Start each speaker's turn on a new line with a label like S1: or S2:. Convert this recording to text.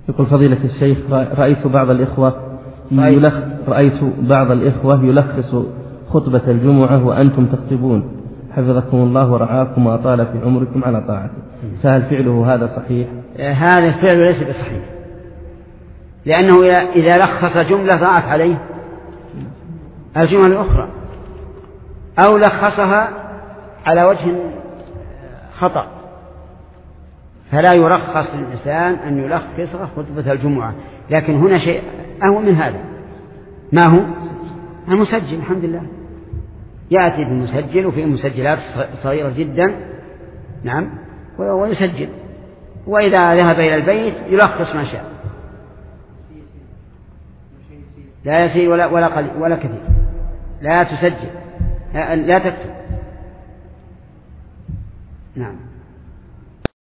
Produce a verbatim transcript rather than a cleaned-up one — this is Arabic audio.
S1: يقول فضيلة الشيخ رأيت بعض الإخوة يلخ رأيت بعض الإخوة يلخص خطبة الجمعة وأنتم تخطبون حفظكم الله ورعاكم وأطال في عمركم على طاعته، فهل فعله هذا صحيح؟
S2: هذا الفعل ليس بصحيح، لأنه إذا لخص جملة ضاعت عليه الجمل الأخرى أو لخصها على وجه خطأ، فلا يرخص للإنسان أن يلخص خطبة الجمعة. لكن هنا شيء أهون من هذا، ما هو المسجل؟ الحمد لله يأتي بالمسجل، وفيه مسجلات صغيرة جدا نعم ويسجل، وإذا ذهب إلى البيت يلخص ما شاء، لا يسير ولا ولا قليل ولا كثير. لا تسجل، لا تكتب. نعم.